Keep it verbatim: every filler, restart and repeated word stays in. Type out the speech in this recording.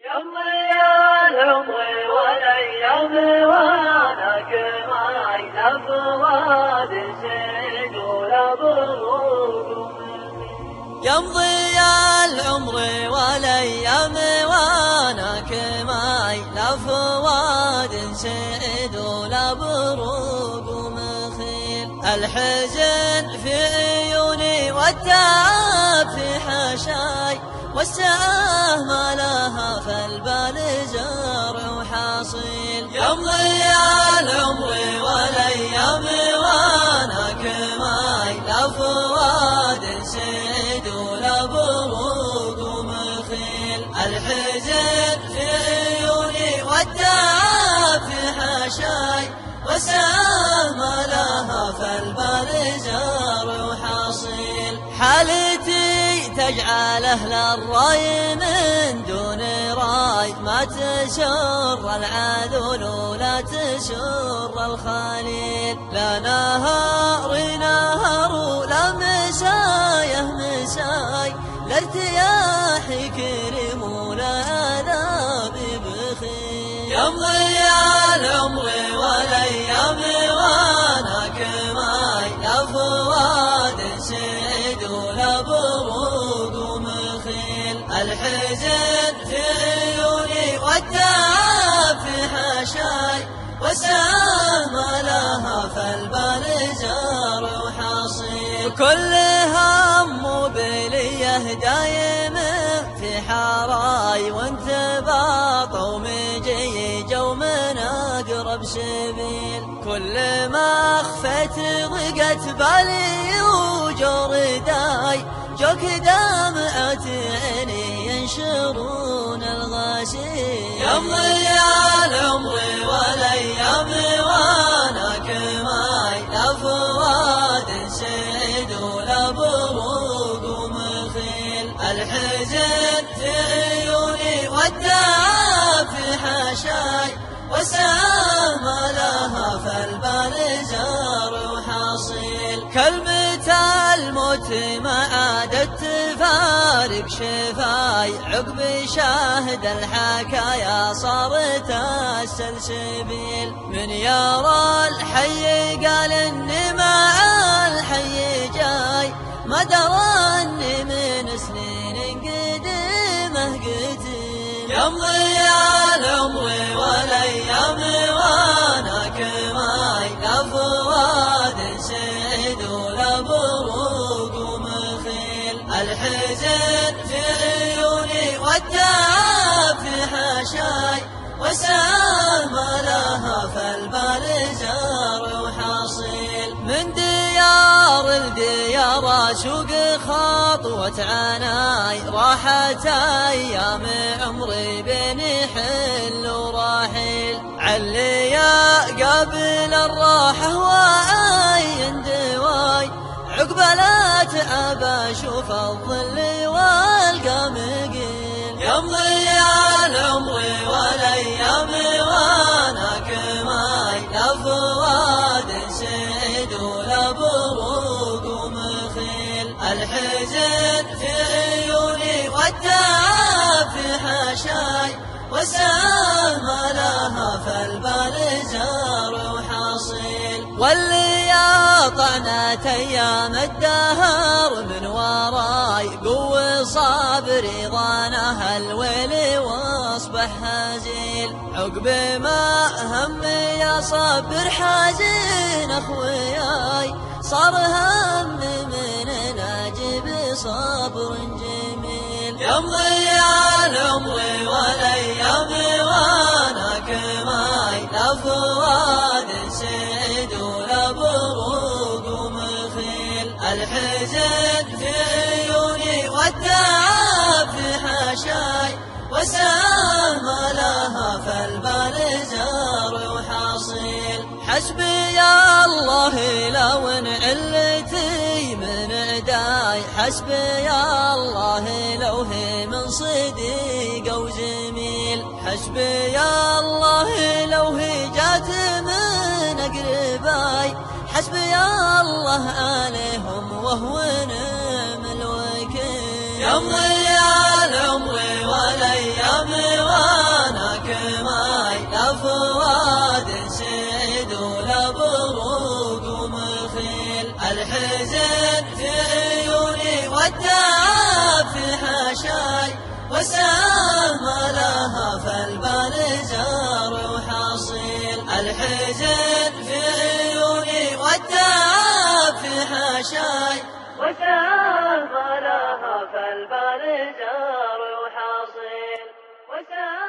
يمضي العمر والايام وانا كما الافواد سيد الابروق. يمضي العمر والايام وانا كما الافواد سيد الابروق مخيل. الحزن في عيوني والتعب في حشاي والساعة ما لها فالبال زارع وحاصيل. يمضي العمر والايام وانا كما الافواد سيد الابروق مخيل. الحزن في عيوني والتعب في حشاي والساعة ما لها فالبال زارع وحاصيل. حالتي تجعل أهل الراي من دون راي ما تسر العذول ولا تسر الخليل. لا نهار نهر ولا مسايه مساي لا ارتياح كريم ولا عذاب بخيل. يمضي العمر والايام وانا كما الافواد سيد الابروق مخيل. الحزن في عيوني والتعب في حشاي والساعة ما لها فالبال زارع وحاصيل. كل هم بليه دايم في حراي وانتباط ومجي جو من اقرب سبيل. كل ما خفت ضيقت بالي وجرداي جوك دمعة عيني ينشرون الغسيل. يمضي العمر والايام وانا كما الافواد سيد الابروق مخيل. الحزن في عيوني والتعب في حشاي والساعة ما لها فالبال زارع وحاصيل. كلمة الموت ما عادت تفارق شفاي عقب شاهد الحكايا صارت السلسبيل. من يرى الحي قال اني مع الحي جاي ما درى اني من سنين قديمه قتيل. يمضي العمر والايام وانا كما الافواد سيد الابروق مخيل. الحزن في عيوني والتعب في حشاي والساعة ما لها فالبال زارع وحاصيل. من ديار لديار اشوق خطوة عناي راحت ايام عمري بين حل وراحيل. عليا قبل الراحة وعين دواي عقب لا تعب اشوف الظل والقى مقيل. يمضي العمر والايام وانا كما الافواد سيد الابروق مخيل. الحزن في عيوني والتعب في حشاي والساعة ما لها فالبال زارع وحاصيل. واللي يطعنا ايام الدهر من وراي قوي صابري ضانها الويل واصبح هزيل. عقب ما همي يا صبر حزين اخوياي صار هم من ناجب صبر جميل. يمضي العمر والايام وانا كما الافواد سيد الابروق مخيل. الحزن في عيوني والتعب في حشاي والساعة ما لها فالبال زارع وحاصيل. حسبي يا الله لو ان علتي من عداي حسبي يا الله لو هي من صديق او زميل. حسبي يا الله لو هي جات من اقرباي حسبي يا الله عليهم وهو نعم الوكيل. يمضي العمر والايام الحزن في عيوني والتعب في حاشاي، والسام ما لها فالبال جار وحصيل. الحزن في عيوني والتعب في حاشاي، والسام ما لها فالبال جار وحصيل.